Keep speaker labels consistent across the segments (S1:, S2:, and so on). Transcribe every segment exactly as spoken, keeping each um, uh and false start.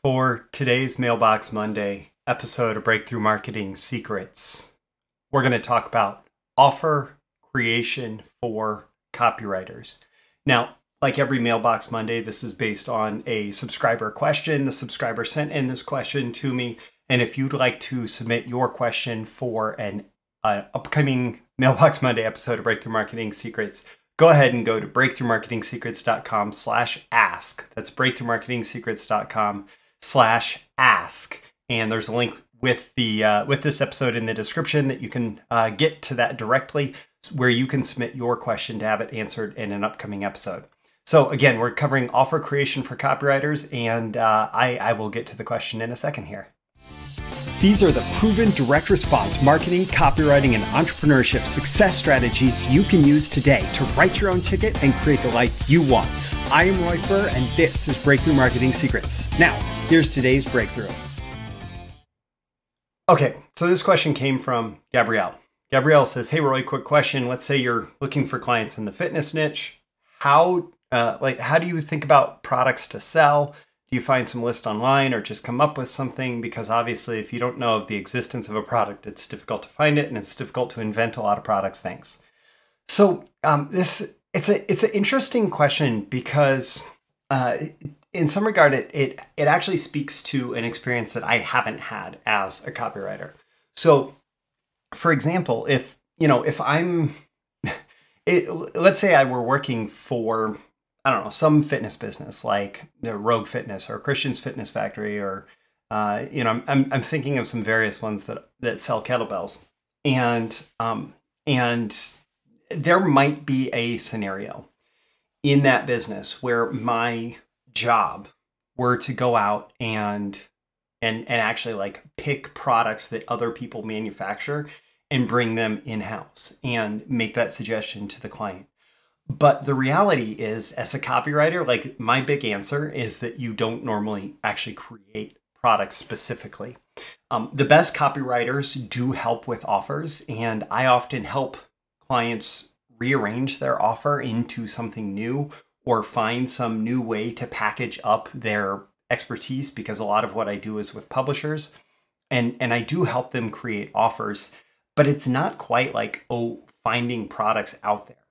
S1: For today's Mailbox Monday episode of Breakthrough Marketing Secrets, we're going to talk about offer creation for copywriters. Now, like every Mailbox Monday, this is based on a subscriber question. The subscriber sent in this question to me. And if you'd like to submit your question for an uh, upcoming Mailbox Monday episode of Breakthrough Marketing Secrets, go ahead and go to breakthrough marketing secrets dot com slash ask. That's breakthrough marketing secrets dot com slash ask. And there's a link with the uh, with this episode in the description that you can uh, get to that directly, where you can submit your question to have it answered in an upcoming episode. So again, we're covering offer creation for copywriters, and uh, I, I will get to the question in a second here.
S2: These are the proven direct response marketing, copywriting, and entrepreneurship success strategies you can use today to write your own ticket and create the life you want. I am Roy Furr, and this is Breakthrough Marketing Secrets. Now, here's today's breakthrough.
S1: Okay, so this question came from Gabrielle. Gabrielle says, "Hey Roy, quick question. Let's say you're looking for clients in the fitness niche. How, uh, like, how do you think about products to sell? Do you find some list online or just come up with something? Because obviously, if you don't know of the existence of a product, it's difficult to find it, and it's difficult to invent a lot of products. Thanks." So um, this it's a it's an interesting question because uh, in some regard, it, it it actually speaks to an experience that I haven't had as a copywriter. So, for example, if you know if I'm, it, let's say I were working for, I don't know, some fitness business like you know, Rogue Fitness or Christian's Fitness Factory, or uh, you know, I'm, I'm I'm thinking of some various ones that that sell kettlebells, and um and there might be a scenario in that business where my job were to go out and and and actually like pick products that other people manufacture and bring them in-house and make that suggestion to the client. But the reality is, as a copywriter, like my big answer is that you don't normally actually create products specifically. Um, the best copywriters do help with offers, and I often help clients rearrange their offer into something new or find some new way to package up their expertise, because a lot of what I do is with publishers, and, and I do help them create offers, but it's not quite like, oh, finding products out there.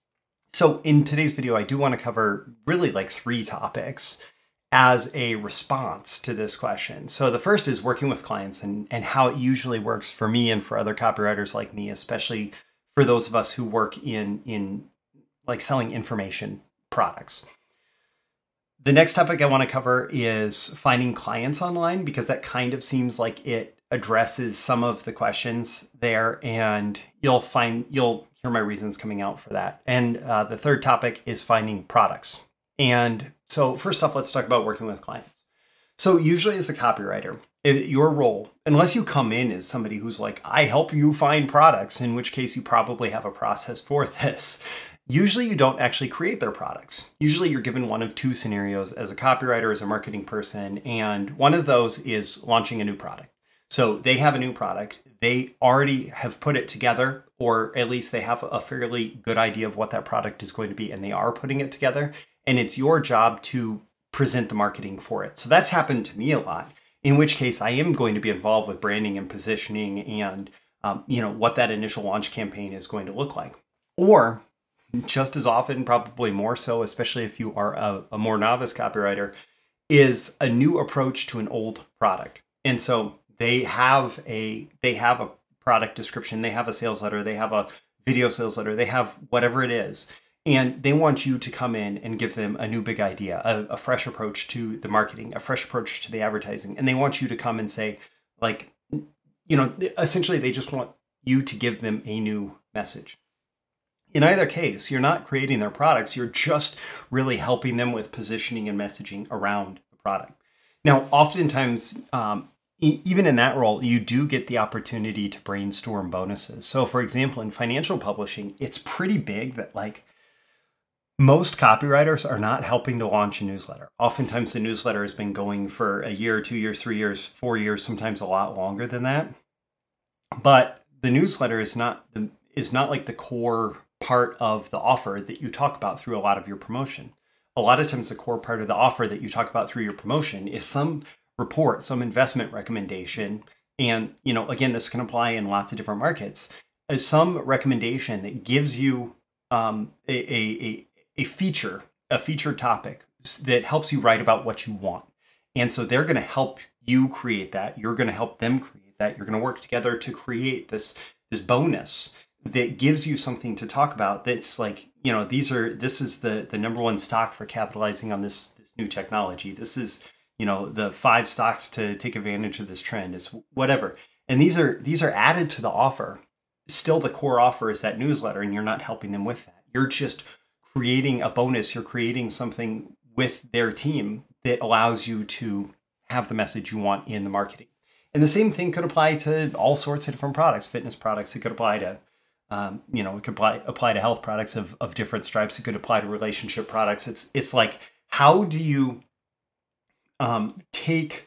S1: So in today's video, I do want to cover really like three topics as a response to this question. So the first is working with clients and, and how it usually works for me and for other copywriters like me, especially for those of us who work in, in like selling information products. The next topic I want to cover is finding clients online, because that kind of seems like it addresses some of the questions there, and you'll find, you'll hear my reasons coming out for that. And uh, the third topic is finding products. And so first off, let's talk about working with clients. So usually as a copywriter, it, your role, unless you come in as somebody who's like, I help you find products, in which case you probably have a process for this. Usually you don't actually create their products. Usually you're given one of two scenarios as a copywriter, as a marketing person, and one of those is launching a new product. So they have a new product, they already have put it together, or at least they have a fairly good idea of what that product is going to be, and they are putting it together, and it's your job to present the marketing for it. So that's happened to me a lot, in which case I am going to be involved with branding and positioning and um, you know, what that initial launch campaign is going to look like. Or just as often, probably more so, especially if you are a, a more novice copywriter, is a new approach to an old product. And so they have a they have a product description, they have a sales letter, they have a video sales letter, they have whatever it is, and they want you to come in and give them a new big idea, a, a fresh approach to the marketing, a fresh approach to the advertising, and they want you to come and say, like, you know, essentially they just want you to give them a new message. In either case, you're not creating their products, you're just really helping them with positioning and messaging around the product. Now, oftentimes, um, e- even in that role, you do get the opportunity to brainstorm bonuses. So for example, in financial publishing, it's pretty big that like most copywriters are not helping to launch a newsletter. Oftentimes the newsletter has been going for a year, two years, three years, four years, sometimes a lot longer than that. But the newsletter is not the, is not like the core part of the offer that you talk about through a lot of your promotion. A lot of times the core part of the offer that you talk about through your promotion is some report, some investment recommendation, and, you know, again, this can apply in lots of different markets, as some recommendation that gives you um, a, a, a, a feature, a featured topic that helps you write about what you want. And so they're going to help you create that. You're going to help them create that. You're going to work together to create this, this bonus that gives you something to talk about. That's like, you know, these are, this is the, the number one stock for capitalizing on this, this new technology. This is, you know, the five stocks to take advantage of this trend. It's whatever. And these are, these are added to the offer. Still, the core offer is that newsletter, and you're not helping them with that. You're just creating a bonus. You're creating something with their team that allows you to have the message you want in the marketing. And the same thing could apply to all sorts of different products, fitness products. It could apply to, um, you know, it could apply, apply to health products of, of different stripes. It could apply to relationship products. It's, it's like, how do you um, take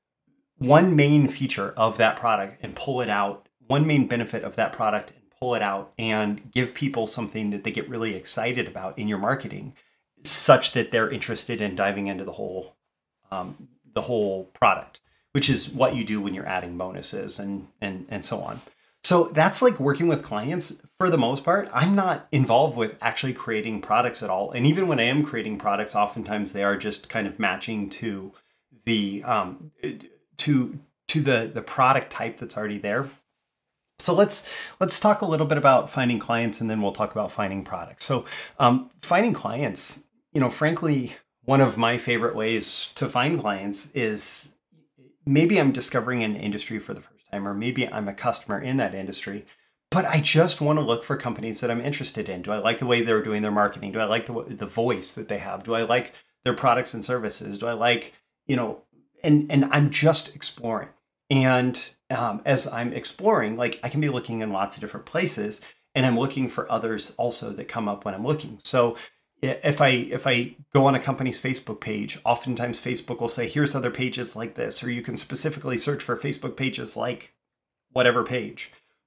S1: one main feature of that product and pull it out, one main benefit of that product and pull it out and give people something that they get really excited about in your marketing, such that they're interested in diving into the whole, um, the whole product, which is what you do when you're adding bonuses and, and, and so on. So that's like working with clients. For the most part, I'm not involved with actually creating products at all. And even when I am creating products, oftentimes they are just kind of matching to the, um, to, to the, the product type that's already there. So let's let's talk a little bit about finding clients, and then we'll talk about finding products. So um, finding clients, you know, frankly, one of my favorite ways to find clients is maybe I'm discovering an industry for the first time, or maybe I'm a customer in that industry, but I just want to look for companies that I'm interested in. Do I like the way they're doing their marketing? Do I like the the voice that they have? Do I like their products and services? Do I like, you know, and and I'm just exploring. And Um, as I'm exploring, like I can be looking in lots of different places, and I'm looking for others also that come up when I'm looking. So if I if I go on a company's Facebook page, oftentimes Facebook will say, here's other pages like this, or you can specifically search for Facebook pages like whatever page.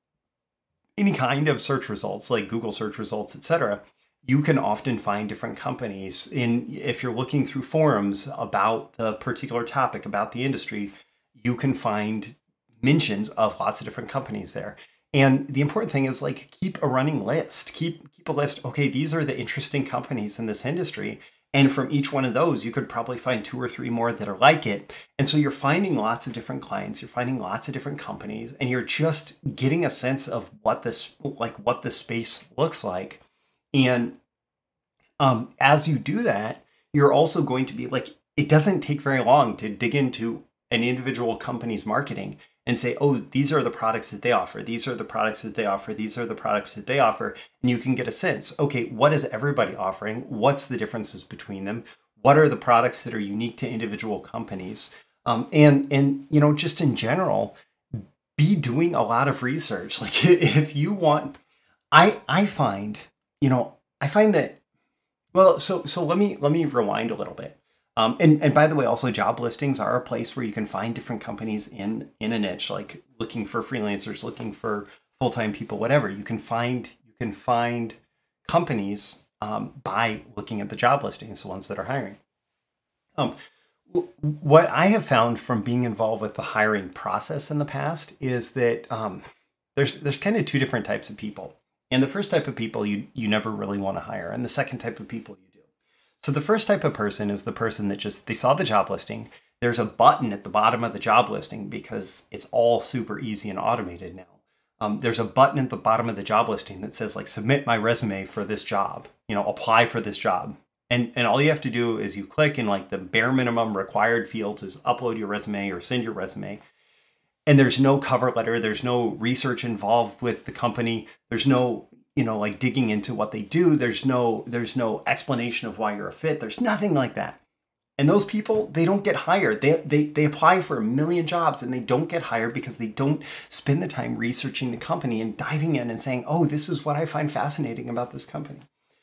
S1: Any kind of search results, like Google search results, et cetera. You can often find different companies in, if you're looking through forums about the particular topic, about the industry, you can find mentions of lots of different companies there. And the important thing is, like, keep a running list, keep, keep a list. Okay, these are the interesting companies in this industry. And from each one of those, you could probably find two or three more that are like it. And so you're finding lots of different clients, you're finding lots of different companies, and you're just getting a sense of what this, like what the space looks like. And um, as you do that, you're also going to be like, it doesn't take very long to dig into an individual company's marketing and say, oh, these are the products that they offer. These are the products that they offer. These are the products that they offer. And you can get a sense, okay, what is everybody offering? What's the differences between them? What are the products that are unique to individual companies? Um, and, and, you know, just in general, be doing a lot of research. Like if you want, I, I find, you know, I find that, well, so, so let me, let me rewind a little bit. Um, and, and by the way, also job listings are a place where you can find different companies in, in a niche, like looking for freelancers, looking for full-time people, whatever. You can find, you can find companies um, by looking at the job listings, the ones that are hiring. Um, what I have found from being involved with the hiring process in the past is that um, there's, there's kind of two different types of people. And the first type of people you, you never really want to hire. And the second type of people you do. So the first type of person is the person that just, they saw the job listing. There's a button at the bottom of the job listing because it's all super easy and automated now. Um, there's a button at the bottom of the job listing that says like, submit my resume for this job, you know, apply for this job. And, and all you have to do is you click, and like the bare minimum required fields is upload your resume or send your resume. And there's no cover letter. There's no research involved with the company. There's no, you know, like digging into what they do. There's no, there's no explanation of why you're a fit. There's nothing like that. And those people, they don't get hired. They, they, they apply for a million jobs and they don't get hired because they don't spend the time researching the company and diving in and saying, oh, this is what I find fascinating about this company.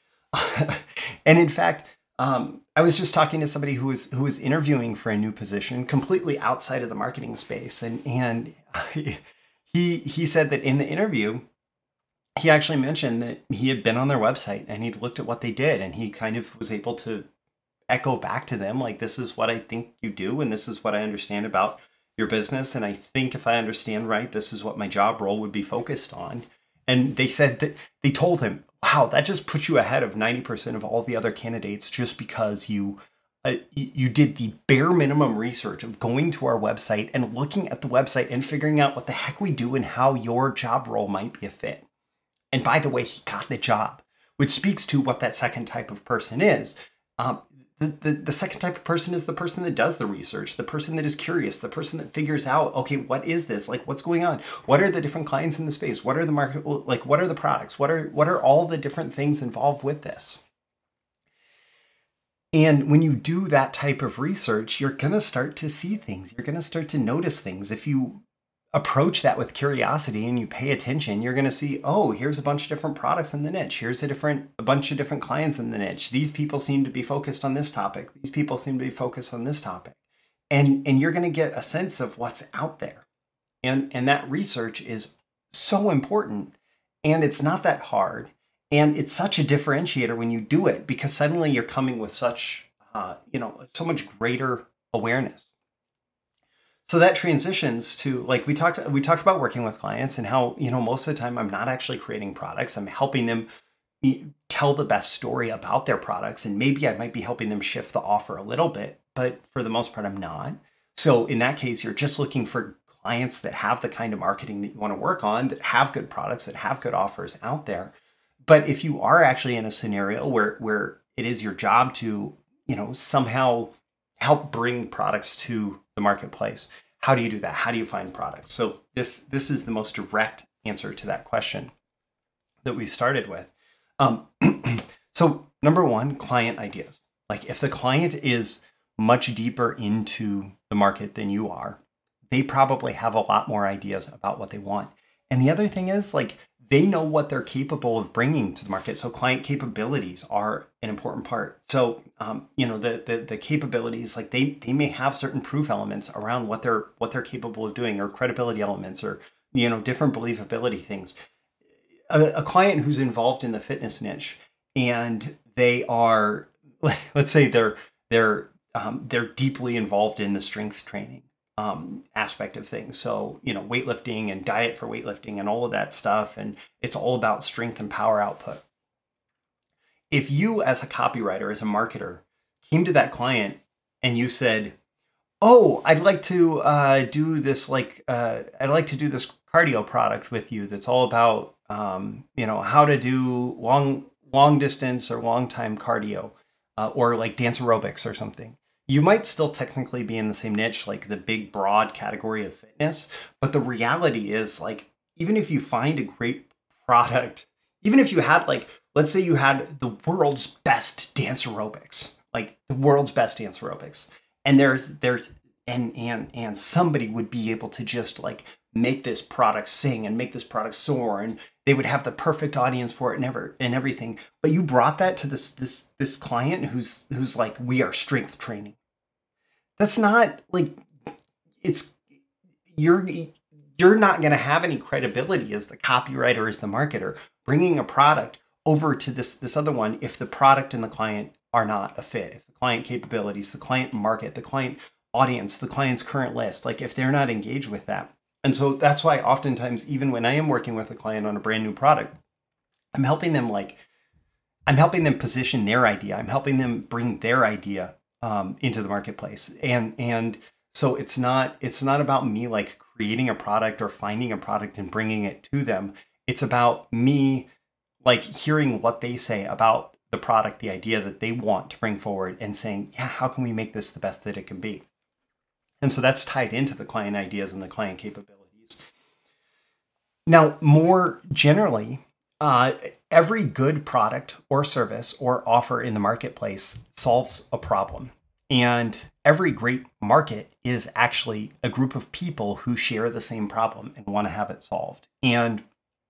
S1: And in fact, um, I was just talking to somebody who was, who was interviewing for a new position completely outside of the marketing space. And, and he, he said that in the interview, he actually mentioned that he had been on their website and he'd looked at what they did, and he kind of was able to echo back to them, like, this is what I think you do, and this is what I understand about your business. And I think if I understand right, this is what my job role would be focused on. And they said that they told him, wow, that just puts you ahead of ninety percent of all the other candidates just because you uh, you did the bare minimum research of going to our website and looking at the website and figuring out what the heck we do and how your job role might be a fit. And by the way, he got the job, which speaks to what that second type of person is. Um, the, the, the second type of person is the person that does the research, the person that is curious, the person that figures out, okay, what is this? Like, what's going on? What are the different clients in the space? What are the market, like, what are the products? What are, what are all the different things involved with this? And when you do that type of research, you're going to start to see things. You're going to start to notice things. If you approach that with curiosity and you pay attention, you're going to see, oh, here's a bunch of different products in the niche. Here's a different, a bunch of different clients in the niche. These people seem to be focused on this topic. These people seem to be focused on this topic. And, and you're going to get a sense of what's out there. And, and that research is so important, and it's not that hard. And it's such a differentiator when you do it, because suddenly you're coming with such, uh, you know, so much greater awareness. So that transitions to, like, we talked, we talked about working with clients and how, you know, most of the time I'm not actually creating products. I'm helping them tell the best story about their products. And maybe I might be helping them shift the offer a little bit, but for the most part, I'm not. So in that case, you're just looking for clients that have the kind of marketing that you want to work on, that have good products, that have good offers out there. But if you are actually in a scenario where, where it is your job to, you know, somehow help bring products to the marketplace, how do you do that? How do you find products? So this, this is the most direct answer to that question that we started with. Um, so number one, client ideas. Like, if the client is much deeper into the market than you are, they probably have a lot more ideas about what they want. And the other thing is, like, they know what they're capable of bringing to the market. So client capabilities are an important part. So, um, you know, the, the the capabilities, like, they they may have certain proof elements around what they're what they're capable of doing, or credibility elements, or, you know, different believability things. A, a client who's involved in the fitness niche, and they are, let's say they're they're um, they're deeply involved in the strength training Um, aspect of things. So, you know, weightlifting and diet for weightlifting and all of that stuff. And it's all about strength and power output. If you, as a copywriter, as a marketer, came to that client and you said, oh, I'd like to uh, do this, like, uh, I'd like to do this cardio product with you that's all about, um, you know, how to do long, long distance or long time cardio, uh, or like dance aerobics or something. You might still technically be in the same niche, like the big broad category of fitness. But the reality is, like, even if you find a great product, even if you had, like, let's say you had the world's best dance aerobics, like the world's best dance aerobics, and there's, there's, and, and, and somebody would be able to just, like, make this product sing and make this product soar, and they would have the perfect audience for it and ever and everything. But you brought that to this, this, this client who's, who's like, we are strength training. That's not, like, it's, you're, you're not going to have any credibility as the copywriter, as the marketer, bringing a product over to this, this other one if the product and the client are not a fit. If the client capabilities, the client market, the client audience, the client's current list, like, if they're not engaged with that. And so that's why oftentimes, even when I am working with a client on a brand new product, I'm helping them, like, I'm helping them position their idea. I'm helping them bring their idea um, into the marketplace. And, and so it's not, it's not about me, like, creating a product or finding a product and bringing it to them. It's about me, like, hearing what they say about the product, the idea that they want to bring forward, and saying, yeah, how can we make this the best that it can be? And so that's tied into the client ideas and the client capabilities. Now, more generally, uh, every good product or service or offer in the marketplace solves a problem. And every great market is actually a group of people who share the same problem and want to have it solved. And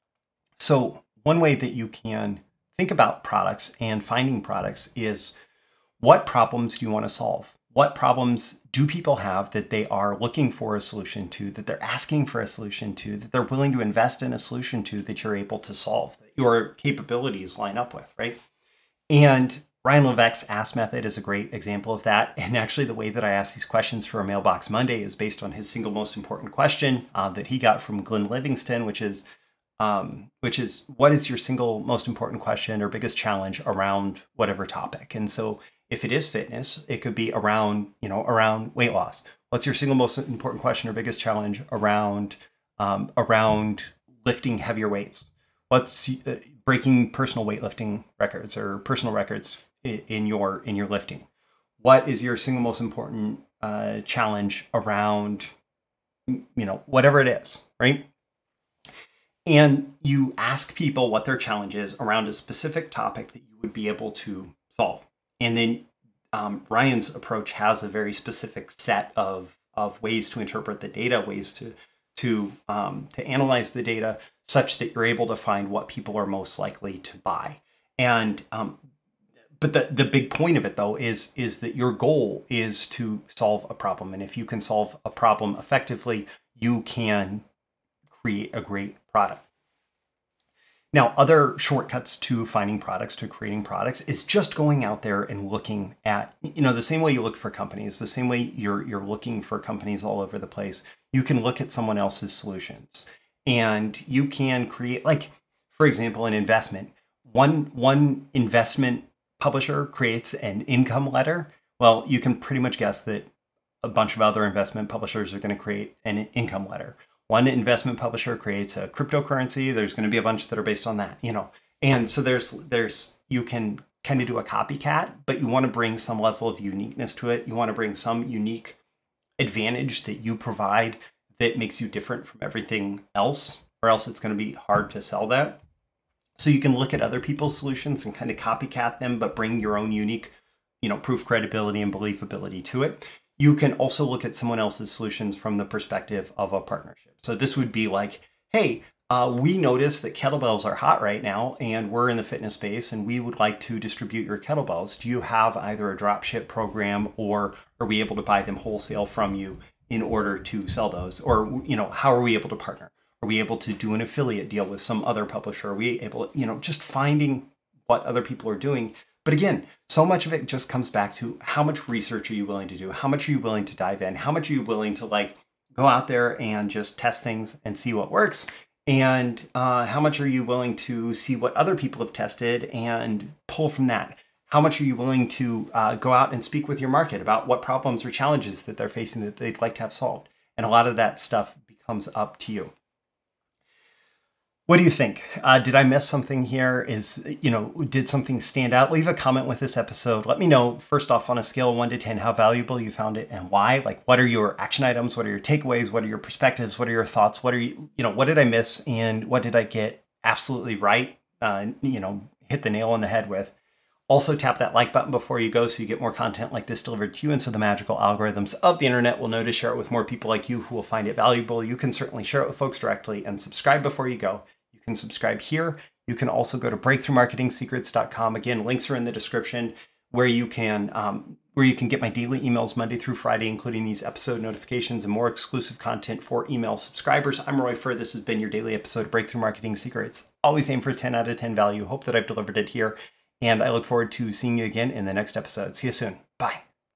S1: so one way that you can think about products and finding products is, what problems do you want to solve? What problems do people have that they are looking for a solution to, that they're asking for a solution to, that they're willing to invest in a solution to, that you're able to solve, that your capabilities line up with, right? And Ryan Levesque's Ask Method is a great example of that. And actually, the way that I ask these questions for a Mailbox Monday is based on his single most important question uh, that he got from Glenn Livingston, which is, um, which is, what is your single most important question or biggest challenge around whatever topic? And so, if it is fitness, it could be around, you know, around weight loss. What's your single most important question or biggest challenge around, um, around lifting heavier weights? What's uh, breaking personal weightlifting records or personal records in your in your lifting? What is your single most important uh, challenge around, you know, whatever it is, right? And you ask people what their challenge is around a specific topic that you would be able to solve. And then um, Ryan's approach has a very specific set of of ways to interpret the data, ways to to um, to analyze the data, such that you're able to find what people are most likely to buy. And um, but the the big point of it, though, is is that your goal is to solve a problem. And if you can solve a problem effectively, you can create a great product. Now, other shortcuts to finding products, to creating products, is just going out there and looking at, you know, the same way you look for companies, the same way you're you're looking for companies all over the place. You can look at someone else's solutions, and you can create, like, for example, an investment. One one investment publisher creates an income letter. Well, you can pretty much guess that a bunch of other investment publishers are going to create an income letter. One investment publisher creates a cryptocurrency. There's going to be a bunch that are based on that, you know. And so there's there's you can kind of do a copycat, but you want to bring some level of uniqueness to it. You want to bring some unique advantage that you provide that makes you different from everything else, or else it's going to be hard to sell that. So you can look at other people's solutions and kind of copycat them, but bring your own unique, you know, proof, credibility, and believability to it. You can also look at someone else's solutions from the perspective of a partnership. So this would be like, hey, uh, we noticed that kettlebells are hot right now, and we're in the fitness space, and we would like to distribute your kettlebells. Do you have either a drop ship program, or are we able to buy them wholesale from you in order to sell those? Or, you know, how are we able to partner? Are we able to do an affiliate deal with some other publisher? Are we able, you know, just finding what other people are doing. But again, so much of it just comes back to how much research are you willing to do? How much are you willing to dive in? How much are you willing to, like, go out there and just test things and see what works? And uh, how much are you willing to see what other people have tested and pull from that? How much are you willing to uh, go out and speak with your market about what problems or challenges that they're facing that they'd like to have solved? And a lot of that stuff becomes up to you. What do you think? Uh, did I miss something here? Is, you know, did something stand out? Leave a comment with this episode. Let me know, first off, on a scale of one to ten, how valuable you found it and why. Like, what are your action items? What are your takeaways? What are your perspectives? What are your thoughts? What are you, you know, what did I miss and what did I get absolutely right? Uh, you know, hit the nail on the head with. Also, tap that like button before you go so you get more content like this delivered to you, and so the magical algorithms of the internet will know to share it with more people like you who will find it valuable. You can certainly share it with folks directly and subscribe before you go. You can subscribe here. You can also go to breakthrough marketing secrets dot com. Again, links are in the description where you can um, where you can get my daily emails Monday through Friday, including these episode notifications and more exclusive content for email subscribers. I'm Roy Furr. This has been your daily episode of Breakthrough Marketing Secrets. Always aim for ten out of ten value. Hope that I've delivered it here. And I look forward to seeing you again in the next episode. See you soon. Bye.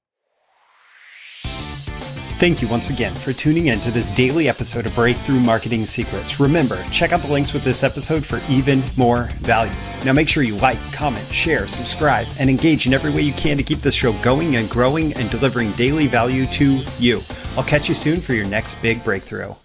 S2: Thank you once again for tuning in to this daily episode of Breakthrough Marketing Secrets. Remember, check out the links with this episode for even more value. Now make sure you like, comment, share, subscribe, and engage in every way you can to keep this show going and growing and delivering daily value to you. I'll catch you soon for your next big breakthrough.